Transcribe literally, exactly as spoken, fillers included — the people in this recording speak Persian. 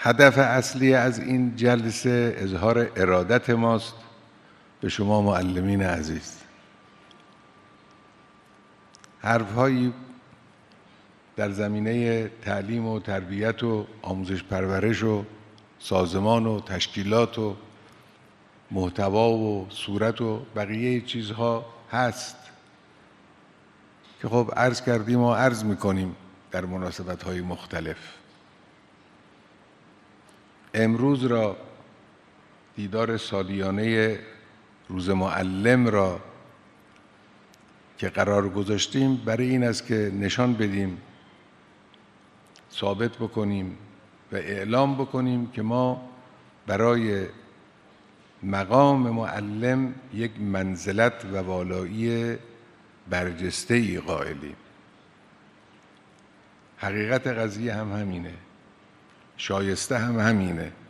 هدف اصلی از این جلسه اظهار ارادت ماست به شما معلمین عزیز. حرف‌هایی در زمینه تعلیم و تربیت و آموزش پرورش و سازمان و تشکیلات و محتوا و صورت و بقیه چیزها هست که خب عرض کردیم و عرض می‌کنیم در مناسبت‌های مختلف. امروز را دیدار سالیانه روز معلم را که قرار گذاشتیم برای این است که نشان بدیم، ثابت بکنیم و اعلام بکنیم که ما برای مقام معلم یک منزلت و والایی برجسته‌ای قائلیم. حقیقت قضیه هم همینه، شایسته هم همینه.